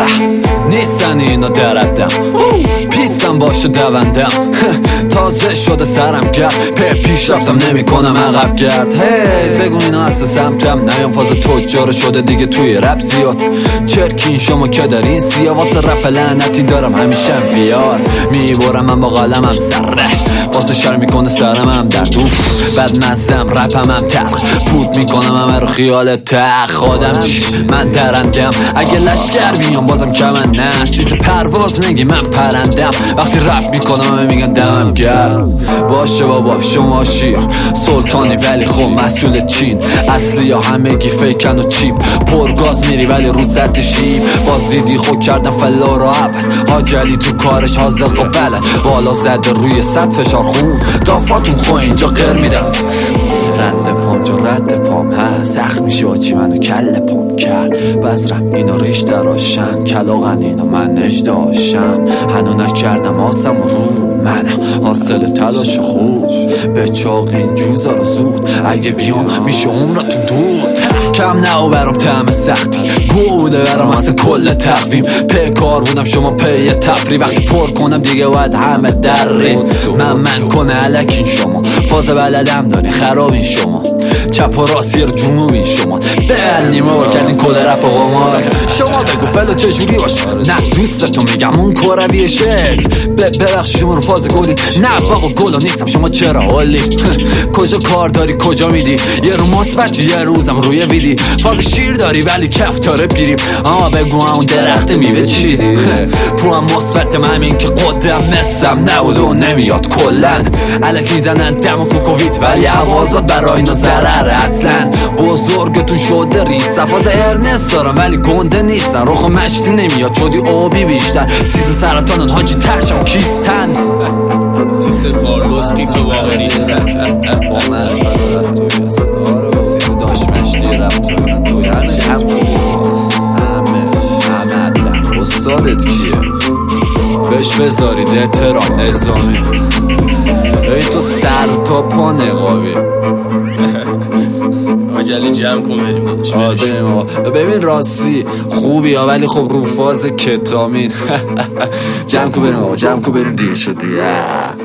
نیستن اینا دردم پیستم باشه دوندم تازه شده سرم گرد پیش رفتم نمی کنم عقب گرد بگو اینا اصل سمتم نیام فاز تجار شده دیگه توی رپ زیاد چرکین شما که در این سیا واسه رپ لعنتی دارم همیشه ویار میبارم من با قلمم سره واسه شر میکنه سرم هم درد بد مزم رپم هم تلخ پود میکنم همه رو خیال تخ آدم چی من درندم اگه لشکر بیام بازم کمن نه سیز پرواز نگی من پرندم وقتی رپ میکنم همه میگن دمم گرم باشه بابا شما شیر سلطانی ولی خب مسئول چین اصلی یا همگی فیکن و چیپ پرگاز میری ولی رو سطح شیب باز دیدی خود کردم فلا رو عوض حاجلی تو کارش حاضر و بله بالا زده روی سطح فشار خون دافاتون خو اینجا غیر میدم رد پام جا رد پام هست سخت میشه با چی منو کل پام کرد بذرم اینا ریش دراشن کلاغن اینا من نجداشم هنو نکردم آسم و رو منم حاصل تلاش خوب به چاق این جوزا رو زود اگه بیام میشه عمرتون دود کم نهو برام طعم سختی گوده برام اصلا کل تقویم کار بودم شما پی تفری وقتی پر کنم دیگه باید همه درین من کنه علکین شما فاز بلدم دانی خرابین شما چپ و راستی رو جنوبین شما بل نیمه با کردین کل رپ و قمار شما بگو فلو چجوری باشه نه دوستتون میگم اون کروی شکل ببخش شما رو فاز گلی نه بابا گلو نیستم شما چرا حالی کجا کار داری کجا میدی یه رو مثبت یه روزم روی ویدی فاز شیر داری ولی کف تاره پیریم بگو اون درخت میوه چیدی تو هم مثبتم همین که قدم نستم نبود و نمیاد کلن الک میزنن دم و کوکوویت ولی عوازات برای اینا ضرر اصلا بزرگتون شده ریست فاز ارنست دارم ولی گنده نیستن روخ مشتی نمیاد شدی آبی بیشتر سیز سرطانن حاجی ترشم کیستن سیز کارلوس کی تو باقری با من فرارت توی اصلا سیز داشت مشتی رب تو اصلا توی هرچی همه استادت کیه بهش بذارید احترام نظامی ببین تو سر تا پا نقابی عجله جمع کن بریم ببین راستی خوبی ها ولی خب رو فاز کتامین جمع کن بریم دیر شدی